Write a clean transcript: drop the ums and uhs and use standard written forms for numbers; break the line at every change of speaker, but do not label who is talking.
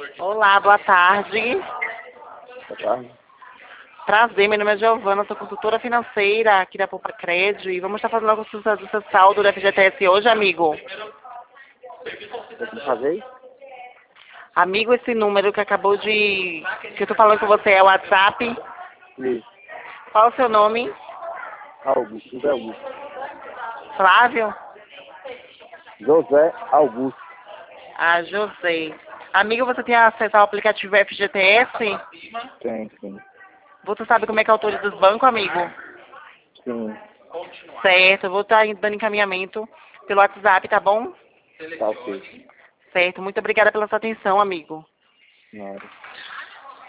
Olá, boa tarde.
Boa tarde.
Prazer, meu nome é Giovana, sou consultora financeira aqui da Poupa Crédito e vamos estar fazendo a consulta do seu saldo do FGTS hoje, amigo.
Tem que fazer isso?
Amigo, esse número que acabou de... que eu tô falando com você é o WhatsApp.
Isso.
Qual é o seu nome?
Augusto. José Augusto.
Flávio?
José Augusto.
Ah, José. Amigo, você tem acesso ao aplicativo FGTS?
Tem, sim.
Você sabe como é que é o autor dos bancos, amigo?
Sim.
Certo, eu vou estar dando encaminhamento pelo WhatsApp, tá bom?
Tá ok.
Certo, muito obrigada pela sua atenção, amigo.
Nada.